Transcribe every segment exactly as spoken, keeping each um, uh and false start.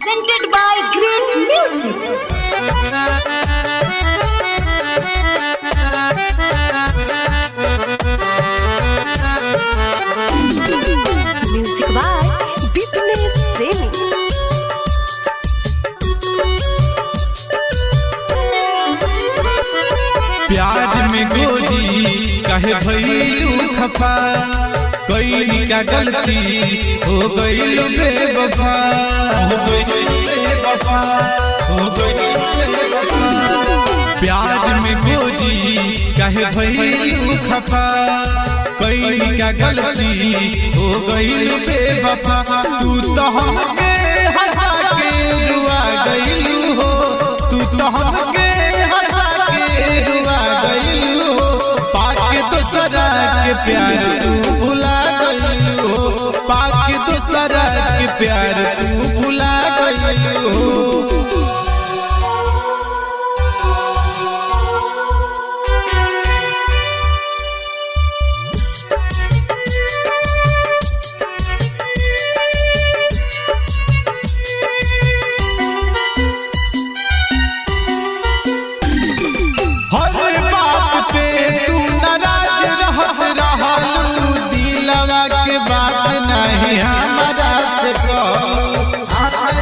presented by Great Music. Music by Bipnesh Premi. प्यार में गोरी कहे भइलू खफा, कई का गलती हो गइलू बेवफा, हो गइलू बेवफा, हो गइलू बेवफा। प्यार में गोरी कहे भइलू खफा, कई का गलती हो गइलू बेवफा। तू तो हमके हंसा के रुआ गइलू हो, तू तो हमके के प्यार तू भुला गइलू हो, पाके दूसरा के प्यार तू भुला गइलू हो। हर बात पे तू नाराज रहत रहलू, दिलवा के बात नहीं हमारा से कहलू। हर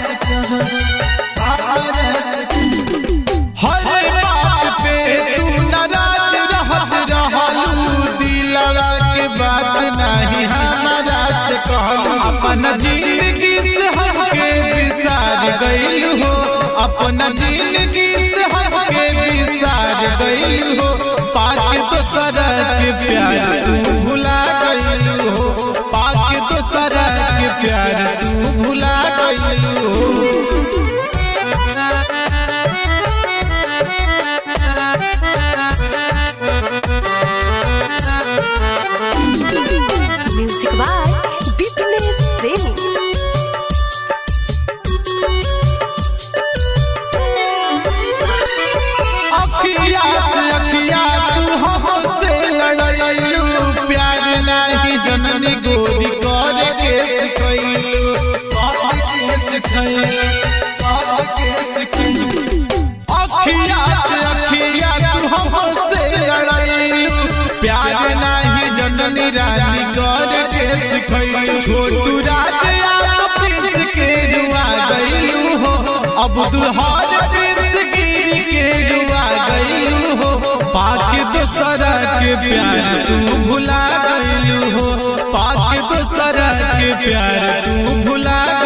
बात पे तू नाराज रहत रहलू, दिलवा के बात नहीं हमारा से कहलू। अपन जिंदगी से हमके बिसार गइलू हो, अपना जिंदगी से हमके बिसार गइलू हो। पाके दूसरा के प्यार तू भुला गइलू हो, पाके दूसरा के प्यार तू भुला गइलू हो। Music by Bipnesh Premi. अखिया से अखिया तू हमसे लड़लू, प्यार नहीं जननी गोरी कर के सिखैलू, कर के सिखैलू, कर के सिखैलू। अखिया से अखिया तू हमसे लड़लू, प्यार नहीं जननी रानी कर के सिखैलू। छोटू राज या प्रिंस के रुआ गइलू हो, अब्दुल हर प्रिंस गिरी के रुआ गइलू हो। पाके दूसरा के प्यार तू भुला गइलू हो, पाके दूसरा के प्यार तू भुला